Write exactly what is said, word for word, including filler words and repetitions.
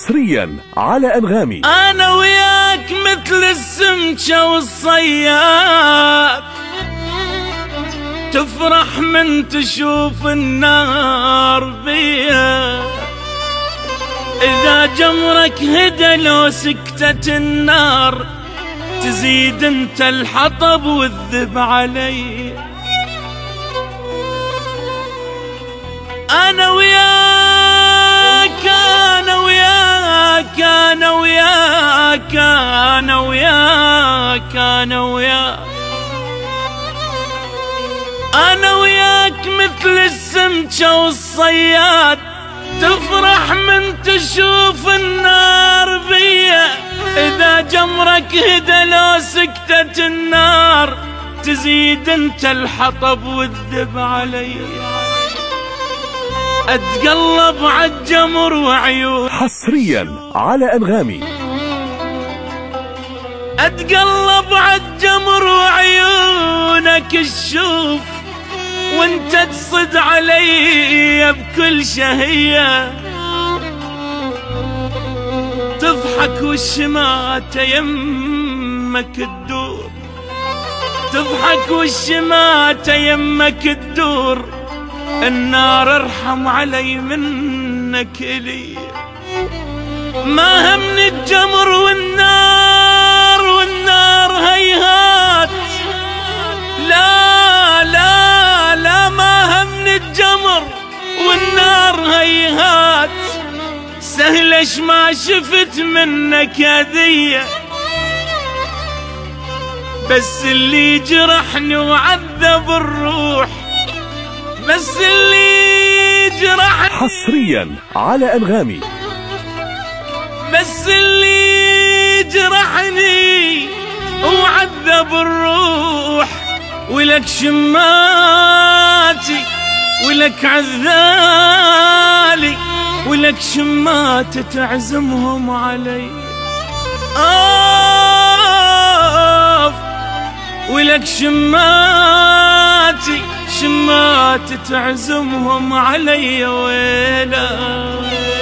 حصريا على أنغامي. أنا وياك مثل السمكة والصياد، تفرح من تشوف النار بيا، إذا جمرك هدى لو سكتت النار، تزيد انت الحطب والذب علي. أنا وياك أنا وياك أنا وياك أنا وياك أنا وياك أنا وياك مثل السمكة والصياد، تفرح من تشوف النار بيا، إذا جمرك هدى لو سكتت النار، تزيد انت الحطب والذب علي. اتقلب عالجمر وعيون حصريا على أنغامي. اتقلب عالجمر وعيونك تشوف، وانت تصد علي بكل شهية، تضحك والشماتة يمك تدور، تضحك والشماتة يمك تدور، النار ارحم علي منك لي. ما همني الجمر والنار والنار هيهات، لا لا لا ما همني الجمر والنار هيهات، سهلش ما شفت منك هذية، بس اللي جرحني وعذب الروح، بس اللي جرحني حصريا على أنغامي. بس اللي جرحني وعذب الروح، ولك شماتي ولك عذالي، ولك شماتي تعزمهم علي. آف ولك شماتي شماتي تعزمهم علي ويلا.